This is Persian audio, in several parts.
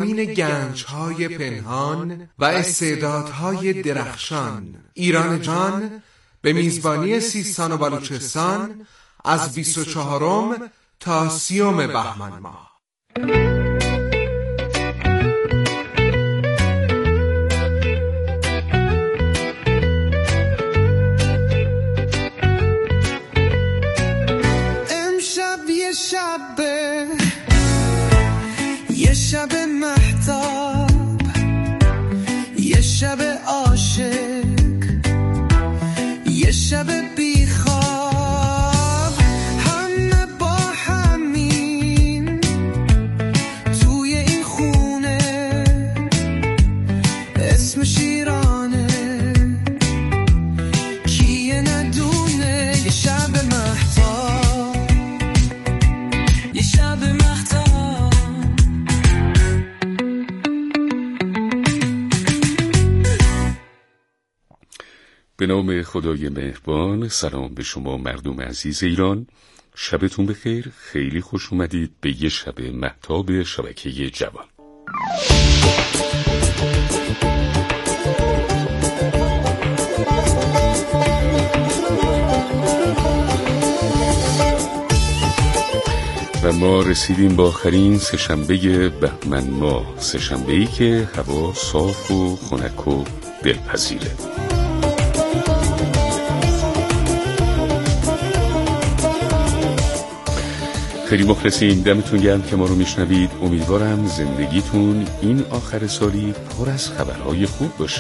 سرزمین گنج‌های پنهان و استعدادهای درخشان، ایران جان به میزبانی سیستان و بلوچستان از 24 تا 30 بهمن ماه. یه شب مهتاب، یه شب عاشق، یه شب بیخواب، همه با همین توی این خونه، اسمش ایرانه، کیه ندونه. یه شب مهتاب، یه شب مهتاب. به نام خدای مهربان. سلام به شما مردم عزیز ایران، شبتون بخیر. خیلی خوش اومدید به یه شب مهتاب شبکه جوان. و ما رسیدیم با آخرین سه‌شنبه بهمن ماه، سه‌شنبه‌ای که هوا صاف و خنک و دلپذیره. خیلی مخلصیم، دمتون گرم که ما رو میشنوید. امیدوارم زندگیتون این آخر سالی پر از خبرهای خوب باشه.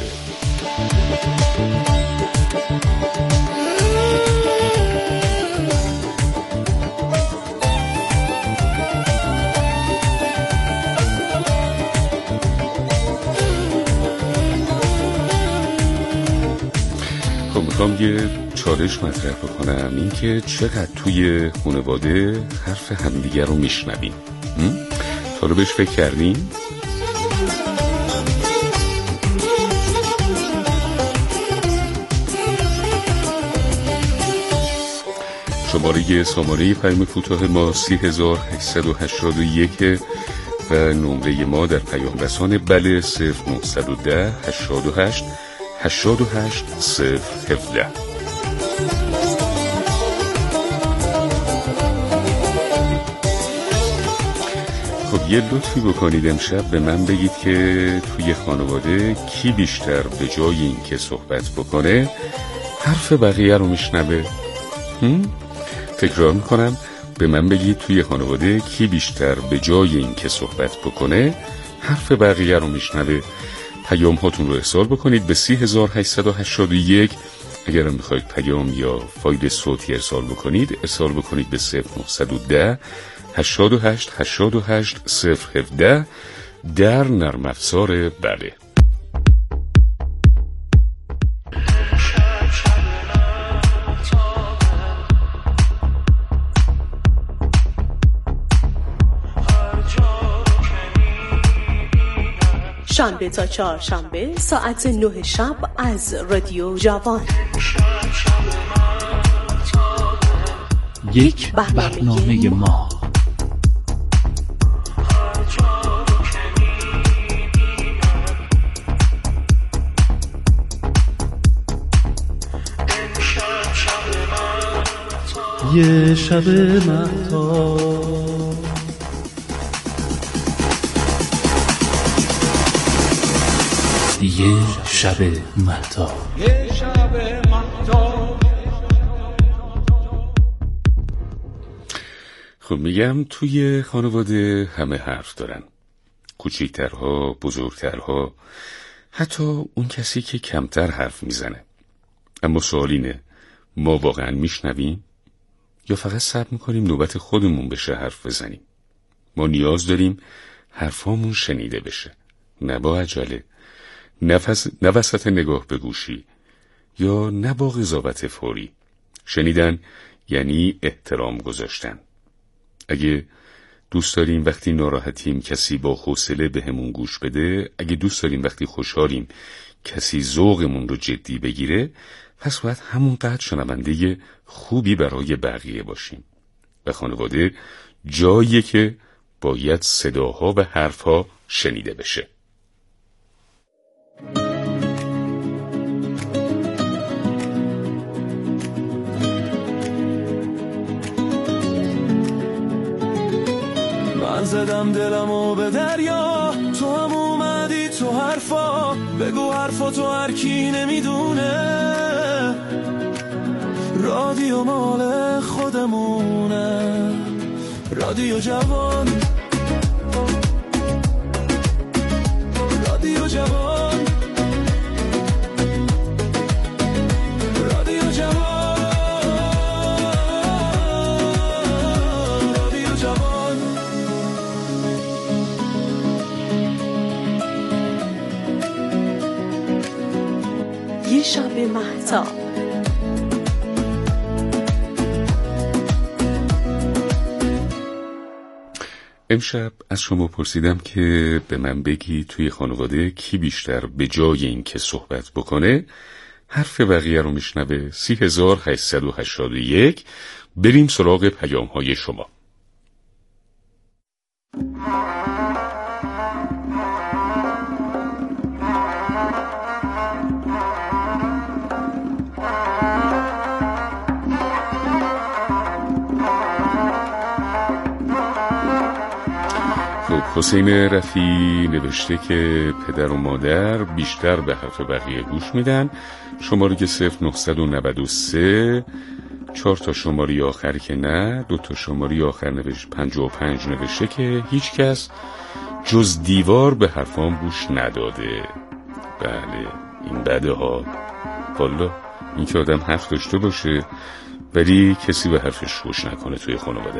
خب میخوام یه چالش مطرح بکنم، این که چقدر توی خانواده حرف همدیگر رو میشنویم. تا رو بهش فکر کردین؟ سامانه پیام کوتاه ما 3881 و نمره ما در پیام رسان بله 0910 88 88 017. خب یه لطفی بکنید، امشب به من بگید که توی خانواده کی بیشتر به جای این که صحبت بکنه حرف بقیه رو میشنوه؟ تکرار میکنم، به من بگید توی خانواده کی بیشتر به جای این که صحبت بکنه حرف بقیه رو میشنوه. پیام هاتون رو ارسال بکنید به 3881. اگر هم میخواید پیام یا فایل صوتی ارسال بکنید به 0910 88 88 017 در نرم افزار بله. شنبه تا چهارشنبه ساعت 9 شب از رادیو جوان. یک برنامه ما. یه شب مهتاب، یه شب مهتاب، یه شب مهتاب. خب میگم توی خانواده همه حرف دارن، کوچیکترها، بزرگترها، حتی اون کسی که کمتر حرف میزنه. اما سوال اینه، ما واقعا میشنویم یا فقط صبر میکنیم نوبت خودمون بشه حرف بزنیم؟ ما نیاز داریم حرفامون شنیده بشه، نه با عجله، نه وسط نگاه به گوشی یا نه با قضاوت فوری. شنیدن یعنی احترام گذاشتن. اگه دوست داریم وقتی ناراحتیم کسی با حوصله بهمون گوش بده، اگه دوست داریم وقتی خوشحالیم کسی ذوقمون رو جدی بگیره، پس باید همونقدر شنونده خوبی برای بقیه باشیم. و خانواده جاییه که باید صداها و حرفها شنیده بشه. من زدم دلمو به دریا، تو هم اومدی تو حرفا، بگو حرفا تو هر کی نمیدونه، رادیو مال خودمونه، رادیو جوان، رادیو جوان، رادیو جوان، رادیو جوان. یه شب مهتاب. امشب از شما پرسیدم که به من بگی توی خانواده کی بیشتر به جای این که صحبت بکنه حرف بقیه رو میشنوه. 3881. بریم سراغ پیام های شما. حسین رفی نوشته که پدر و مادر بیشتر به حرف بقیه گوش میدن. شماره 0993 4 تا شماره آخر که نه، 2 تا شماره آخر نوشته 55 نوشته که هیچ کس جز دیوار به حرفام گوش نداده. بله این بده ها، والا این که آدم حرف داشته باشه ولی کسی به حرفش گوش نکنه توی خانواده.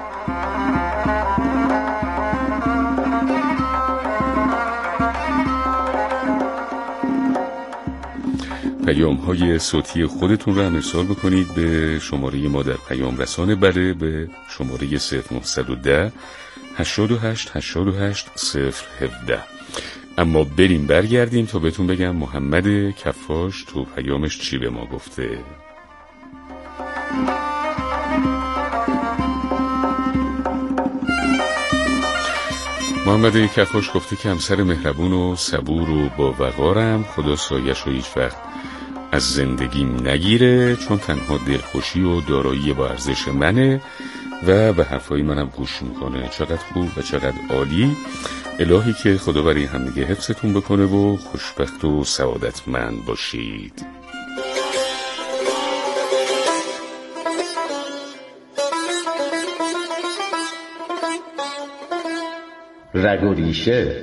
پیام های صوتی خودتون رو هم ارسال بکنید به شماره ما در پیام رسانه، بله، به شماره 0910 88 88 017. اما بریم برگردیم تا بهتون بگم محمد کفاش تو پیامش چی به ما گفته. محمد کفاش گفته که همسر مهربون و صبور و با وقارم، خدا سایش رو هیچ وقت از زندگیم نگیره، چون تنها دلخوشی و دارایی با ارزش منه و به حرفای منم گوش میکنه. چقدر خوب و چقدر عالی. الهی که خدا برای همدیگه حفظتون بکنه و خوشبخت و سعادتمند باشید. رگ و ریشه.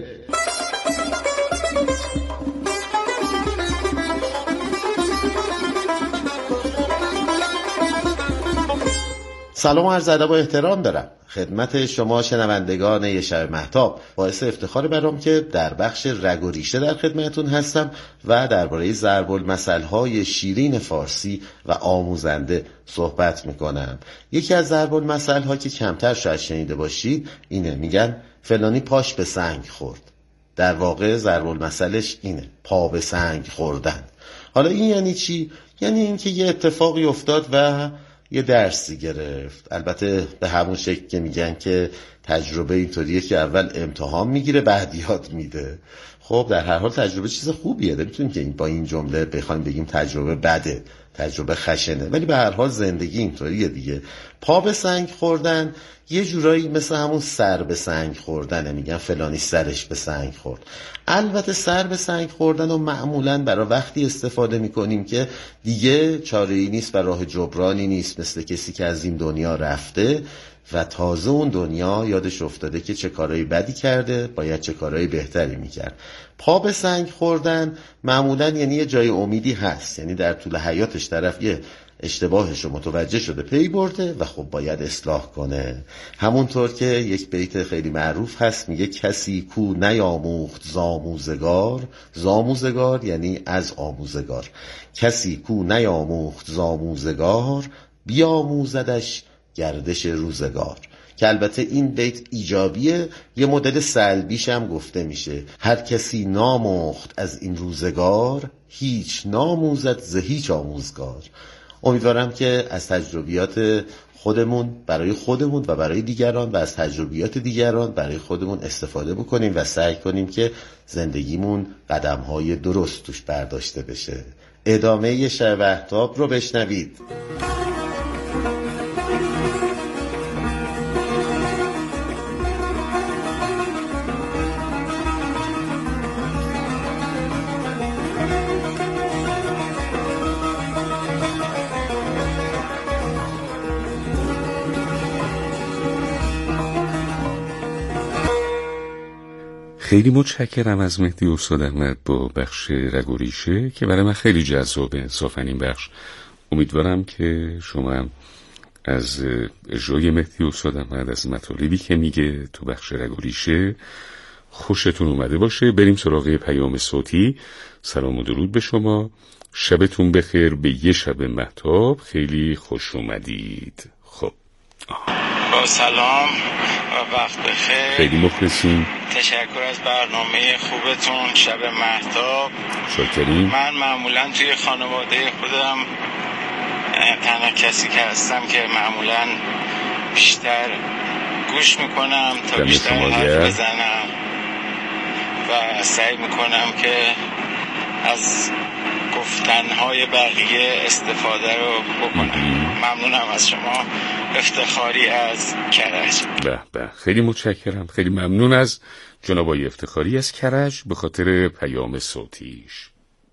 سلام و عرض ادب و احترام دارم خدمت شما شنوندگان یه شب مهتاب. باعث افتخار برام که در بخش رگ و ریشه در خدمتون هستم و درباره ضرب المثل‌های شیرین فارسی و آموزنده صحبت میکنم. یکی از ضرب المثل‌ها که کمتر شاید شنیده باشید اینه، میگن فلانی پاش به سنگ خورد. در واقع ضرب المثلش اینه، پا به سنگ خوردن. حالا این یعنی چی؟ یعنی اینکه یه اتفاقی افتاد و یه درسی گرفت. البته به همون شکل که میگن که تجربه اینطوریه که اول امتحان میگیره بعد یاد میده. خب در هر حال تجربه چیز خوبیه، نمیتونیم که با این جمله بخوایم بگیم تجربه بده، تجربه خشنه، ولی به هر حال زندگی اینطوریه دیگه. پا به سنگ خوردن یه جورایی مثل همون سر به سنگ خوردنه، میگن فلانی سرش به سنگ خورد. البته سر به سنگ خوردن و معمولاً برای وقتی استفاده میکنیم که دیگه چاره‌ای نیست و راه جبرانی نیست، مثل کسی که از این دنیا رفته و تازه اون دنیا یادش افتاده که چه کارهای بدی کرده، باید چه کارهای بهتری میکرد. پا به سنگ خوردن معمولاً یعنی یه جای امیدی هست، یعنی در طول حیاتش طرف یه اشتباهش رو متوجه شده، پی برده و خب باید اصلاح کنه. همونطور که یک بیت خیلی معروف هست میگه کسی کو نیاموخت زآموزگار، زآموزگار یعنی از آموزگار، کسی کو نیاموخت زآموزگار بیاموزدش گردش روزگار. که البته این بیت ایجابیه، یه مدل سلبیش هم گفته میشه، هر کسی ناموخت از این روزگار، هیچ ناموزد ز هیچ آموزگار. امیدوارم که از تجربیات خودمون برای خودمون و برای دیگران و از تجربیات دیگران برای خودمون استفاده بکنیم و سعی کنیم که زندگیمون قدم‌های درست توش برداشته بشه. ادامه شب مهتاب رو بشنوید. خیلی متشکرم از مهدی استاد احمد با بخش رگ و ریشه که برای من خیلی جذابه. انصافاً این بخش امیدوارم که شما از اجرای مهدی استاد احمد از مطالبی که میگه تو بخش رگ و ریشه خوشتون اومده باشه. بریم سراغ پیام صوتی. سلام و درود به شما، شبتون بخیر، به یه شب مهتاب خیلی خوش اومدید. خب با سلام و وقت بخیر، خیلی مخلصیم، تشکر از برنامه خوبتون شب مهتاب. شکریم. من معمولا توی خانواده خودم تنها کسی که هستم که معمولا بیشتر گوش میکنم تا بیشتر حرف بزنم و سعی میکنم که از گفتنهای بقیه استفاده رو بکنم. ممنونم از شما. افتخاری از کرج. به به، خیلی متشکرم، خیلی ممنون از جناب آقای افتخاری از کرج به خاطر پیام صوتیش.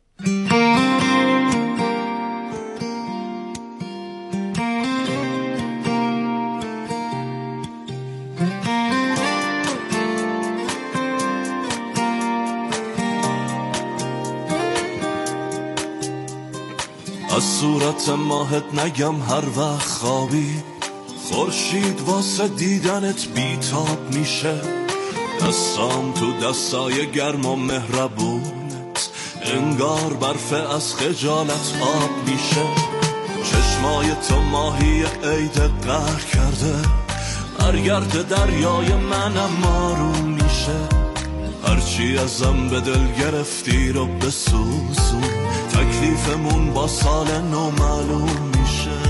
از صورت ماهت نگم هر وقت خوابی، خورشید واسه دیدنت بیتاب میشه، دستام تو دستای گرم و مهربونت انگار برف از خجالت آب میشه، چشمای تو ماهی عید قهر کرده، برگرد دریای منم آروم میشه، هرچی ازم به دل گرفتی رو بسوزون، تکلیفمون با سال نو معلوم میشه،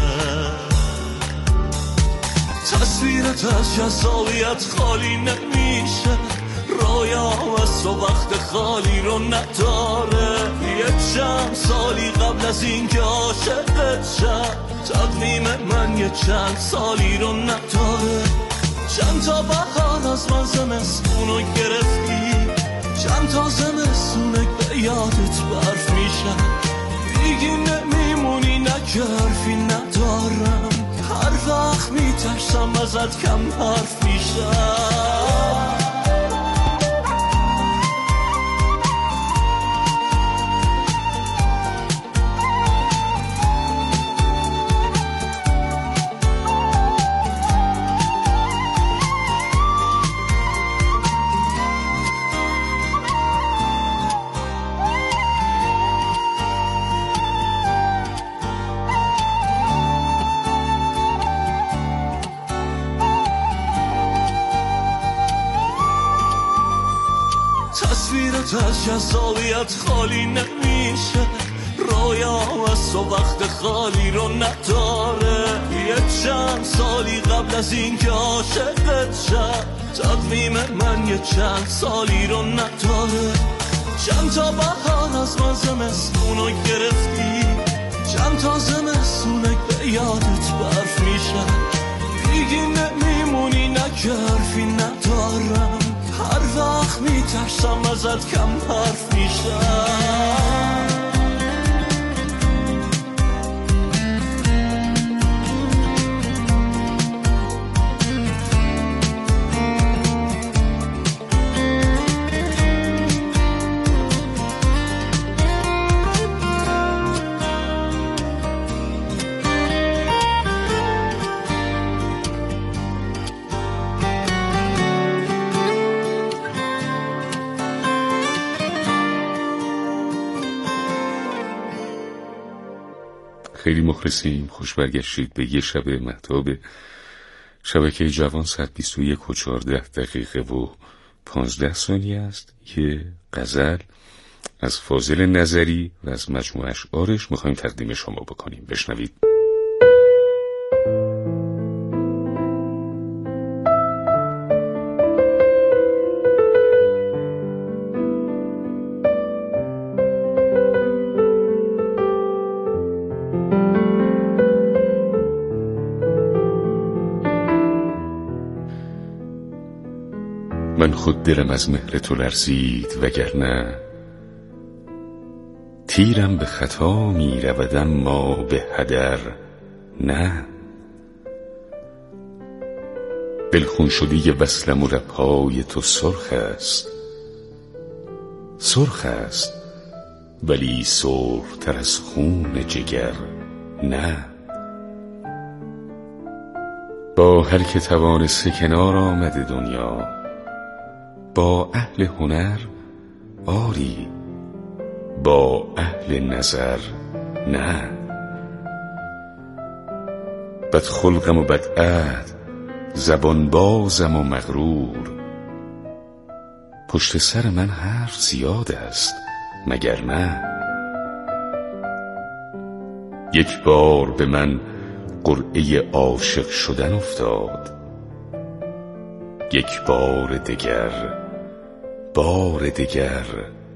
تصویرت از جذابیت خالی نمیشه، رویام از تو وقت خالی رو نداره، یه چند سالی قبل از این که عاشقت شم، تقویم من یه چند سالی رو نداره، چند تا بهار از من زمستونو گرفتی، چند تا زمستونه به یادت برف میشن، دیگه نمیمونی نگرفی ندارم، هر وقت میترسم ازت کم حرف میشم. تصویرت از جذابیت خالی نمیشه، رویام از تو وقت خالی رو نداره، یه چند سالی قبل از این که عاشقت شم، تقویم من یه چند سالی رو نداره، چند تا بهار از من زمستونو گرفتی، چند تا زمستونه به یادت برف میشن، دیگه نمیمونی نگرفی ندارم، هر وقت میترسم ازت کم حرف میشم. خیلی مخلصیم، خوش برگشتید به یه شب مهتاب شبکه جوان. 121 و 14 دقیقه و 15 ثانیه است. یه غزل از فاضل نظری و از مجموع اشعارش میخوایم تقدیم شما بکنیم. بشنوید. من خود دلم از مهر تو لرزید، وگرنه تیرم به خطا می رود اما به هدر نه. دلخون شدی وصلم و لبهای تو سرخ است، سرخ است ولی سرخ تر از خون جگر نه. با هر که توانسته کنار آمده دنیا، با اهل هنر آری، با اهل نظر نه. بد خلقم و بد عهد، زبان بازم و مغرور، پشت سر من حرف زیاد است مگر نه. یک بار به من قرعه عاشق شدن افتاد، یک بار دگر، بار دگر،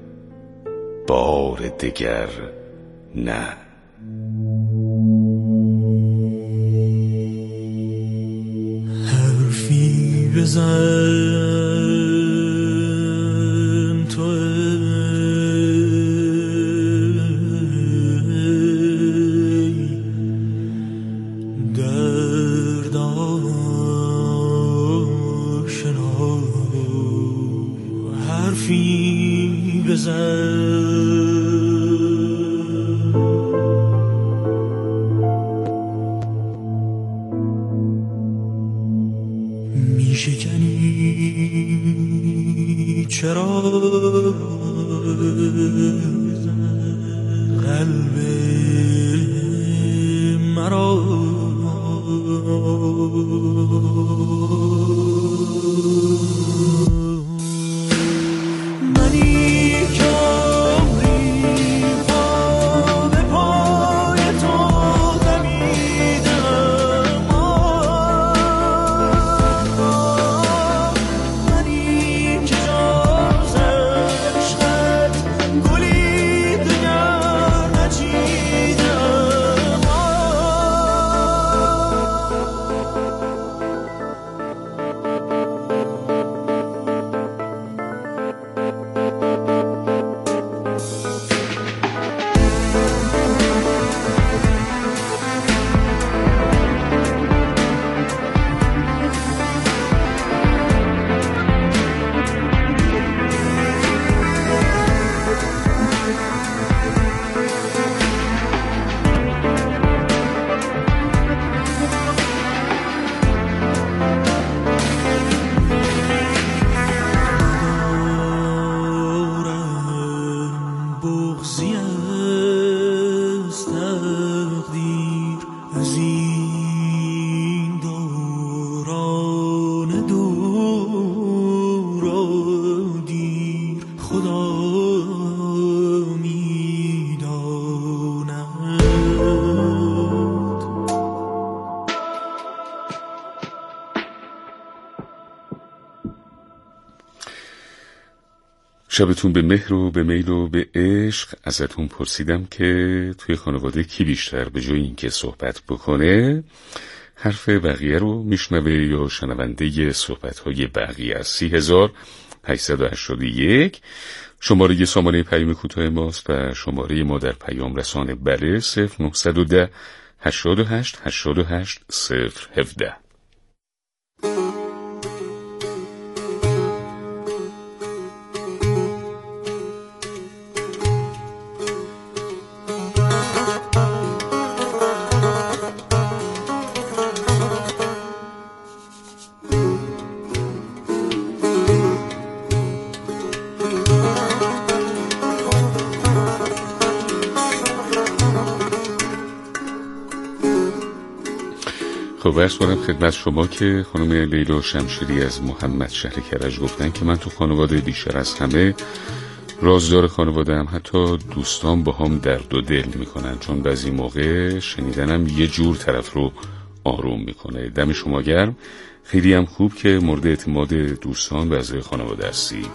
بار دگر نه. حرفی بزن تو درد آشنا، حرفی بزن میشکنی چرا قلب مرا، منی که شبتون به مهر و به میل و به عشق. ازتون پرسیدم که توی خانواده کی بیشتر به جای اینکه صحبت بکنه حرف بقیه رو میشنوه یا شنونده صحبت‌های بقیه است. 30881 شماره سامانه پیام کوتاه ماست و شماره ما در پیام رسانه بله 0910 88 88 017. خب عرض کنم خدمت شما که خانم لیلا شمشیری از محمد شهر کرج گفتن که من تو خانواده بیشتر از همه رازدار خانواده‌ام، حتی دوستان با هم درد و دل میکنن، چون بعضی موقع شنیدنم یه جور طرف رو آروم میکنه. دم شما گرم، خیلی هم خوب که مورد اعتماد دوستان و اعضای خانواده هستید.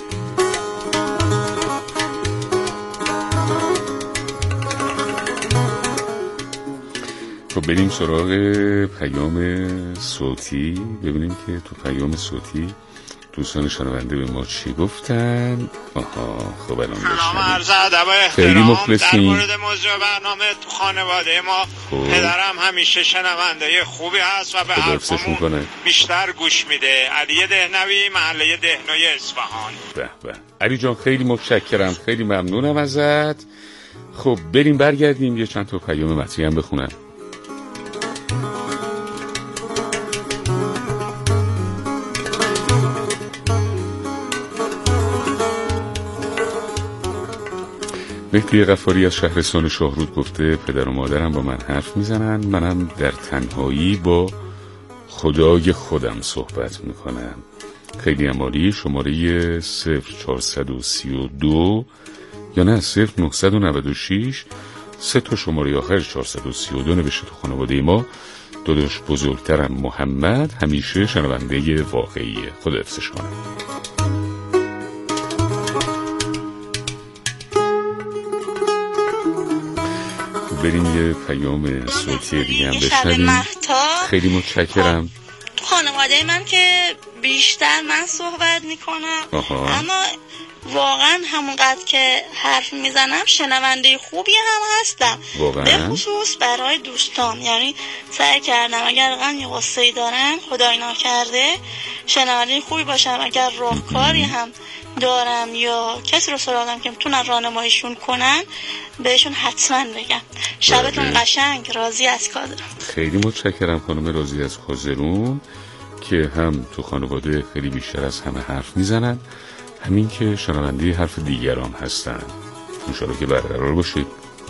خب بریم سراغ پیام صوتی، ببینیم که تو پیام صوتی دوستان شنونده به ما چی گفتن. آها خب الان بشنویم. خیلی مخلصیم. در مورد موضوع برنامه تو خانواده ما پدرم همیشه شنونده خوبی هست و به حرفمون بیشتر گوش میده. علی دهنوی، محله دهنوی اصفهان. به به علی جان، خیلی متشکرم، خیلی ممنونم ازت. خب بریم برگردیم یه چند تا پیام متنی هم بخونم. مهدی غفاری از شهرستان شاهرود گفته پدر و مادرم با من حرف میزنن، منم در تنهایی با خدای خودم صحبت میکنم. خیلی عالی. شماره 0432 یا نه 0996 3 تا شماره آخر 432 نوشته تو خانواده ما. داداش بزرگترم محمد همیشه شنونده واقعیه، خدا حفظش کنه. بریم یه پیام صوتی دیگه هم بشنویم. خیلی متشکرم. تو خانواده من که بیشتر من صحبت میکنم، اما واقعا همونقدر که حرف میزنم شنونده خوبی هم هستم، به خصوص برای دوستان. یعنی سعی کردم اگر یه قصه‌ای دارن خدای نکرده شنونده خوبی باشم. اگر راهکاری هم دارم یا کسی رو سراغم که میتونن راهنماییشون کنن بهشون حتما بگم. شبتون قشنگ. راضی از کادرون. خیلی متشکرم خانم راضی از کازرون که هم تو خانواده خیلی بیشتر از همه حرف میزنن، همین که شنونده حرف دیگران هستن. انشاءالله که برقرار باشید.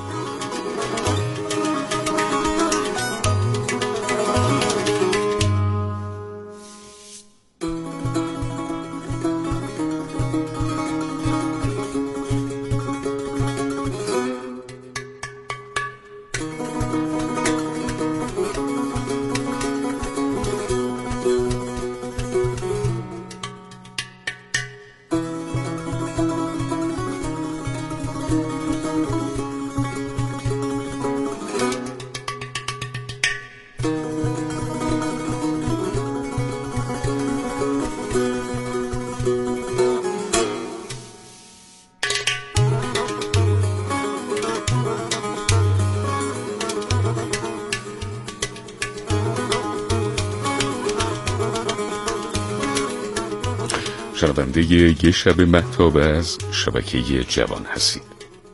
شنونده یه شب مهتاب از شبکه جوان هستید.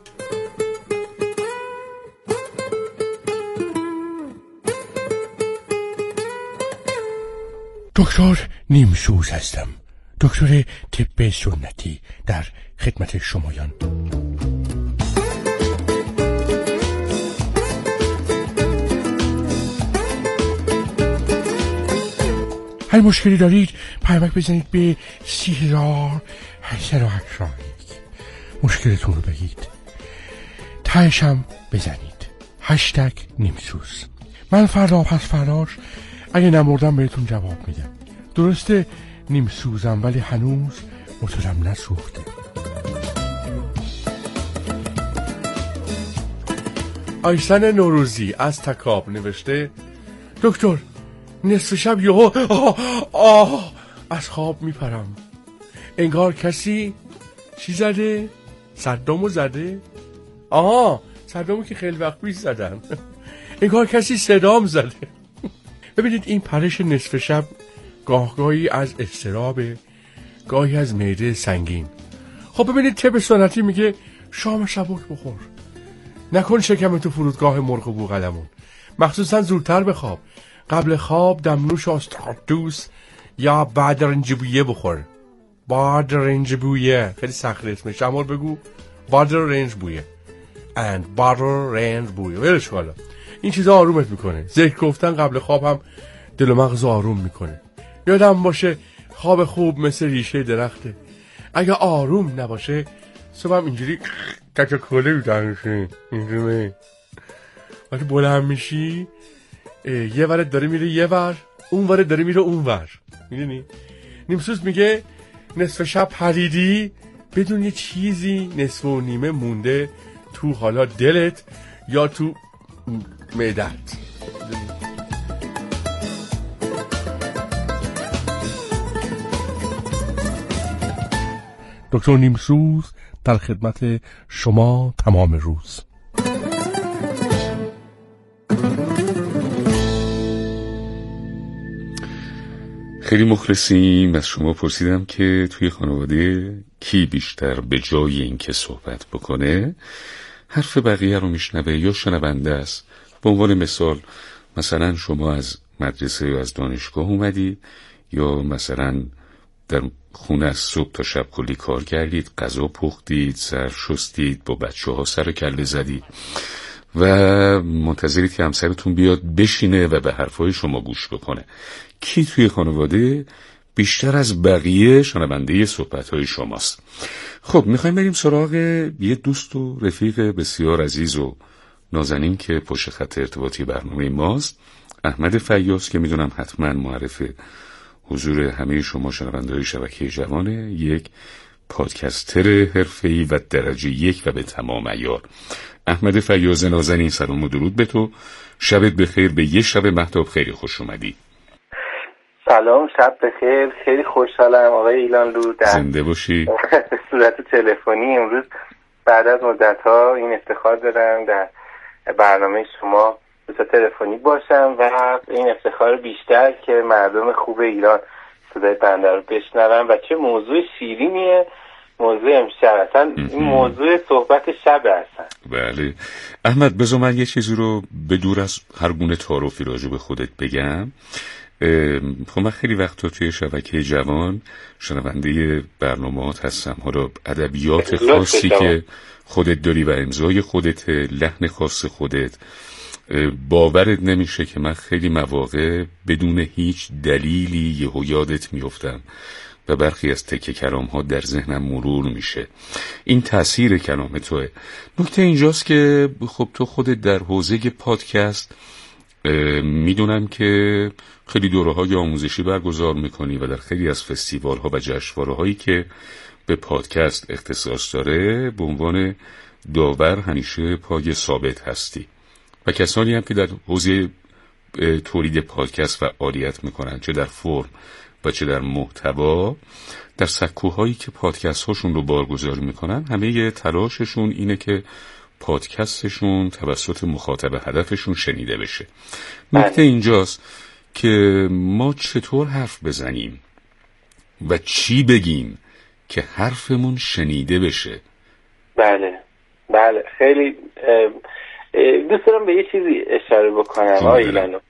دکتر نیمسوز هستم، دکتر طب سنتی در خدمت شمایان. هر مشکلی دارید پیامک بزنید به 3881. مشکلتون رو بگید، تهشم بزنید #نیمسوز. من فردا پس فرداش اگه نمردم بهتون جواب میدم. درسته نیمسوزم ولی هنوز موتورم نسوخته. آیسن نوروزی از تکاب نوشته دکتر نصف شب یهو از خواب میپرم، انگار کسی چی زده؟ صدامو زده؟ صدامو که خیلی وقت پیش زدن. انگار کسی صدام زده. ببینید این پرش نصف شب گاهی از اضطراب، گاهی از معده سنگین. خب ببینید طب سنتی میگه شام سبک بخور، نکن شکم تو فرودگاه مرغ و بوقلمون، مخصوصا زودتر بخواب. قبل خواب دمنوش آستراکتوس یا بادرنجبویه بخور. بادرنجبویه خیلی سخت اسمش، شمار بگو بادرنجبویه بادرنجبویه. ولش کن، این چیزا آرومت میکنه. ذکر گفتن قبل خواب هم دل و مغز آروم میکنه. یادم باشه خواب خوب مثل ریشه درخته، اگه آروم نباشه صبح هم اینجوری کچکوله میدنشی اینجوری وقتی بلند میشی یه ورد داره میره یه ور، اون ورد داره میره اون ور. میدونی نیمسوز میگه نصف شب پریدی بدون یه چیزی نصف و نیمه مونده تو حالا دلت یا تو معدت. دکتر نیمسوز در خدمت شما تمام روز. خیلی مخلصیم. از شما پرسیدم که توی خانواده کی بیشتر به جای این که صحبت بکنه حرف بقیه رو میشنوه یا شنونده است. به عنوان مثلا شما از مدرسه یا از دانشگاه اومدی یا مثلا در خونه از صبح تا شب کلی کار کردید، غذا پختید، سر شستید، با بچه ها سر کله زدید و منتظرید که همسرتون بیاد بشینه و به حرفای شما گوش بکنه. کی توی خانواده بیشتر از بقیه شنونده صحبت‌های شماست؟ خب میخوایم بریم سراغ یه دوست و رفیق بسیار عزیز و نازنین که پشت خط ارتباطی برنامه ماست، احمد فیاض، که میدونم حتما معرف حضور همه شما شنونده‌های شبکه جوانه، یک پادکستر حرفه‌ای و درجه 1 و به تمام عیار. احمد فیاض نازنین، سلام و درود به تو. شبت بخیر. به یه شب مهتاب خیلی خوش اومدی. سلام، شب بخیر. خیلی خوشحالم آقای ایلانلو زنده باشی. به صورت تلفنی امروز بعد از مدت‌ها این افتخار دارم در برنامه شما به صورت تلفنی باشم و این افتخار بیشتر که مردم خوب ایران صدای بنده رو بشنون و چه موضوع شیرینیه موضوع امشب. اصلا این موضوع صحبت شب هستن. بله احمد، بذار من یه چیزی رو به دور از هر گونه تعارفی راجع به خودت بگم. خب من خیلی وقتا توی شبکه جوان شنونده برنامه‌ات هستم. حالا ادبیات خاصی که خودت داری و امضای خودت، لحن خاص خودت، باورت نمیشه که من خیلی مواقع بدون هیچ دلیلی یهو یادت میافتم و برخی از تکه کلام ها در ذهنم مرور میشه. این تأثیر کلام توه. نکته اینجاست که خب تو خودت در حوزه پادکست میدونم که خیلی دوره‌های آموزشی برگزار میکنی و در خیلی از فستیوال ها و جشنواره هایی که به پادکست اختصاص داره به عنوان داور همیشه پای ثابت هستی و کسانی هم که در حوزه تولید پادکست فعالیت میکنن، چه در فرم و چه در محتوا، در سکوهایی که پادکست هاشون رو بارگذاری میکنن، همه تلاششون اینه که پادکستشون توسط مخاطب هدفشون شنیده بشه. نکته اینجاست که ما چطور حرف بزنیم و چی بگیم که حرفمون شنیده بشه. بله خیلی دوست دارم به یه چیزی اشاره بکنم آقای ایلانو.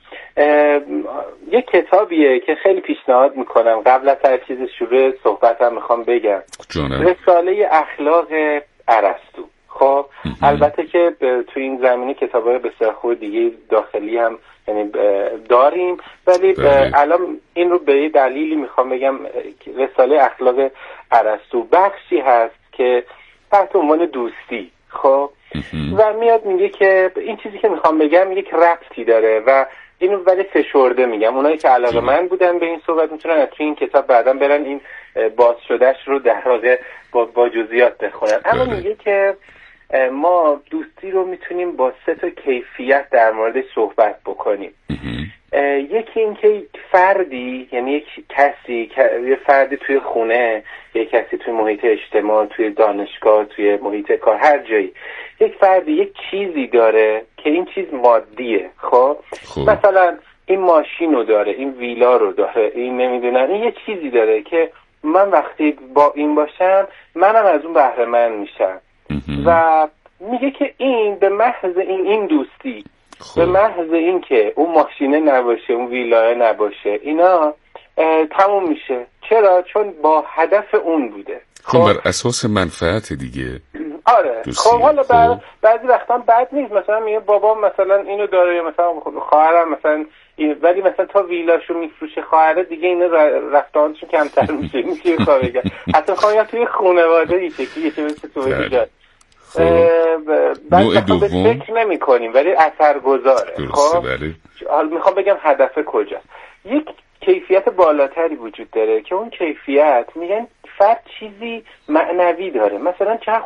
یه کتابیه که خیلی پیشنهاد میکنم قبل از هر چیز شروع صحبتم میخوام بگم. رساله اخلاق ارسطو. خب البته که تو این زمینه کتابای بسیار خوب دیگه داخلی هم یعنی داریم، ولی الان این رو به یه دلیلی میخوام بگم. رساله اخلاق ارسطو بخشی هست که تحت عنوان دوستی، خب و میاد میگه که این چیزی که میخوام بگم یک ربطی داره و اینو ولی فشرده میگم. اونایی که علاقه من بودن به این صحبت میتونن تو این کتاب بعدا برن این باز شدهش رو در واقع با جزئیات بخونن. اما میگه که ما دوستی رو میتونیم با 3 کیفیت در موردش صحبت بکنیم. یکی این که فردی، یعنی یک کسی، یه فردی توی خونه، یک کسی توی محیط اجتماع، توی دانشگاه، توی محیط کار، هر جایی، یک فردی یک چیزی داره که این چیز مادیه. خب مثلا این ماشین رو داره، این ویلا رو داره، این نمیدونم، این یه چیزی داره که من وقتی با این باشم منم از اون بهره مند میشم. و میگه که این به محض این دوستی، به محض این که اون ماشینه نباشه، اون ویلاه نباشه، اینا تموم میشه. چرا؟ چون با هدف اون بوده. خب بر اساس منفعت دیگه. آره. خب حالا بعضی وقتا بد نیست. مثلا میگه بابام مثلا اینو داره، یا مثلا خواهرم مثلا ولی مثلا تا ویلاشو میفروشه خواهره دیگه اینا رفتارشون کمتر میشه. میشه کار بگم حتی خواهی توی خانواده ای شکلیه که مثل تو بگیجاد نوع دوم فکر نمی کنیم ولی اثرگذاره. خب حالا میخوام بگم هدف کجاست. یک کیفیت بالاتری وجود داره که اون کیفیت میگن فرد چیزی معنوی داره. مثلا چه